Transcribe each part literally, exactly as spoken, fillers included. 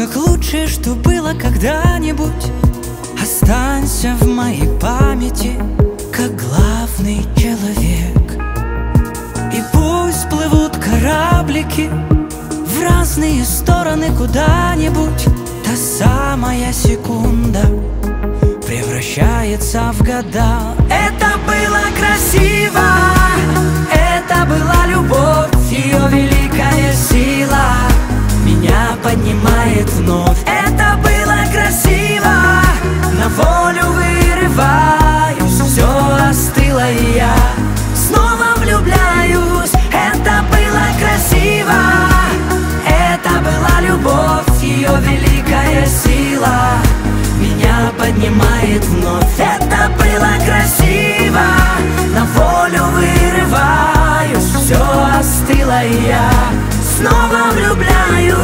как лучшее, что было когда-нибудь. Останься в моей памяти, как главный человек. И пусть плывут кораблики в разные стороны куда-нибудь, та самая секунда превращается в года. Это было красиво, это была любовь, ее великая сила меня поднимает вновь. Это было красиво, на волю вырываюсь, все остыло, и я снова влюбляюсь. Это было красиво, это была любовь, ее великая сила меня поднимает вновь. Это было красиво, на волю вырываюсь, все остыло, и я снова влюбляюсь.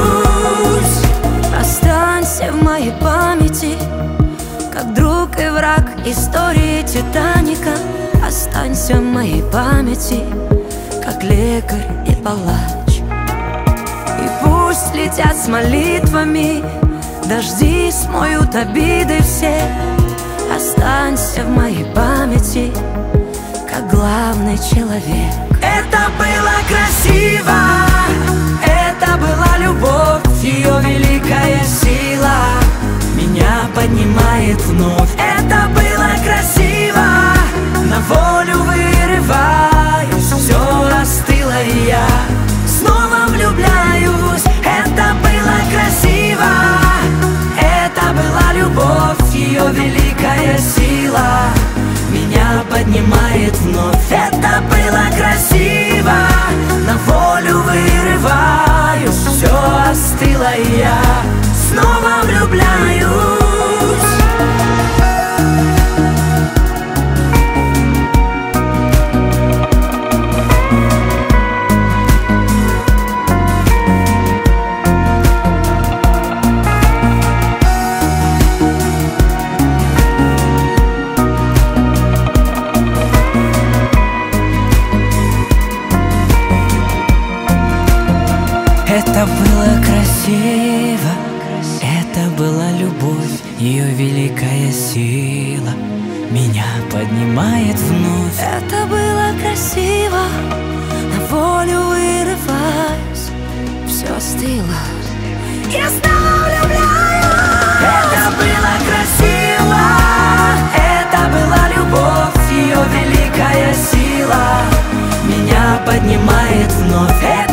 Останься в моей памяти, как друг и враг истории Титаника. Останься в моей памяти, как лекарь и палач. И пусть летят с молитвами дожди, смоют обиды все. Останься в моей памяти, как главный человек. Это было красиво, это была любовь, ее великая сила меня поднимает вновь. Это было красиво, на волю вырываюсь, все остыло, и я снова влюбляюсь. Это было красиво, это была любовь, ее великая сила меня поднимает вновь. Это было красиво, на волю вырываюсь, все остыло, и я снова влюбляюсь. Это было красиво, это была любовь, ее великая сила меня поднимает вновь. Это было красиво, на волю вырываюсь, все остыло, я снова влюбляюсь. Это было красиво, это была любовь, ее великая сила меня поднимает вновь.